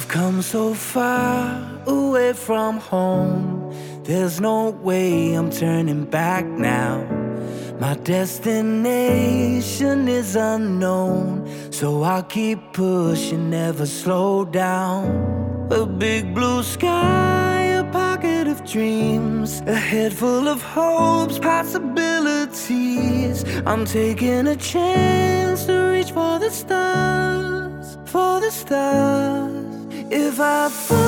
We've come so far away from home. There's no way I'm turning back now. My destination is unknown, so I'll keep pushing, never slow down. A big blue sky, a pocket of dreams, a head full of hopes, possibilities. I'm taking a chance to reach for the stars, for the stars. If I fall,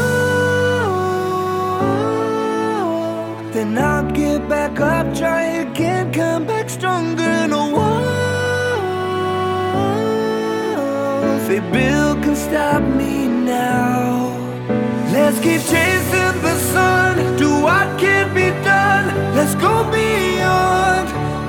then I'll get back up, try again, come back stronger. No walls they build can stop me now. Let's keep chasing the sun, do what can't be done. Let's go beyond,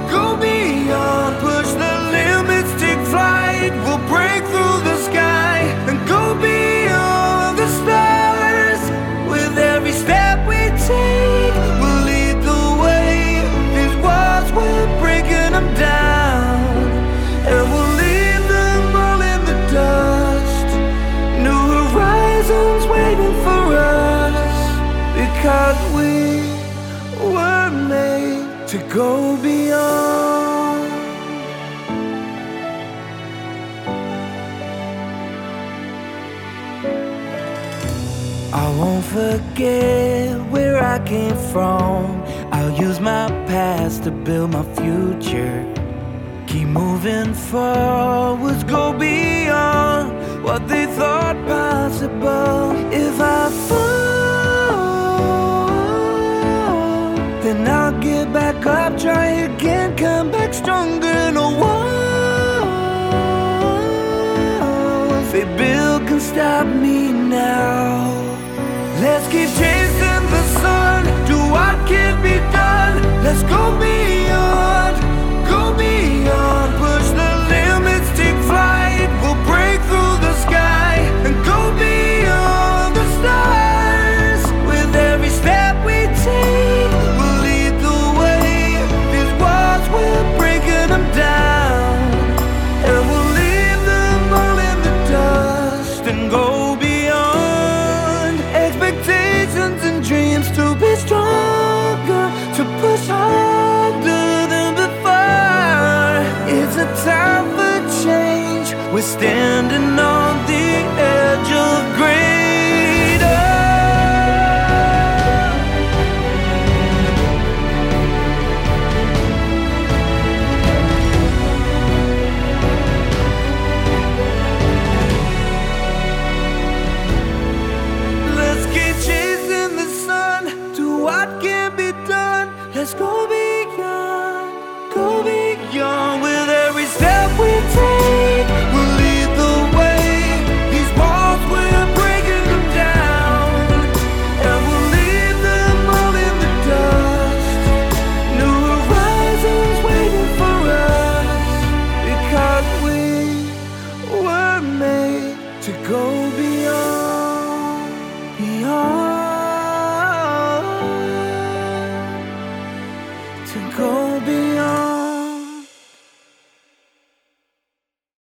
push the limits, take flight. We'll break through the sky and go beyond the stars. With every step we take, we'll lead the way. These walls, we're breaking them down, and we'll leave them all in the dust. New horizons waiting for us, because we were made to go beyond. I won't forget where I came from. I'll use my past to build my future. Keep moving forwards, go beyond what they thought possible. If I fall, then I'll get back up, try again, come back stronger. No walls they build can stop me now. Let's keep chasing the sun, do what can't be done. Let's go beyond, push the limits, take flight. We'll break through the sky and go beyond the stars. With every step we take, we'll lead the way. These walls, we're breaking them down, and we'll leave them all in the dust and go beyond. Expectations and dreams to be stronger, to push harder than before. It's a time for change, we're standing on the edge of greater. Let's keep chasing the sun, do what can be done. Let's go beyond, with every step we take. We'll lead the way. These walls, we're breaking them down, and we'll leave them all in the dust. New horizons waiting for us, because we were made to go beyond.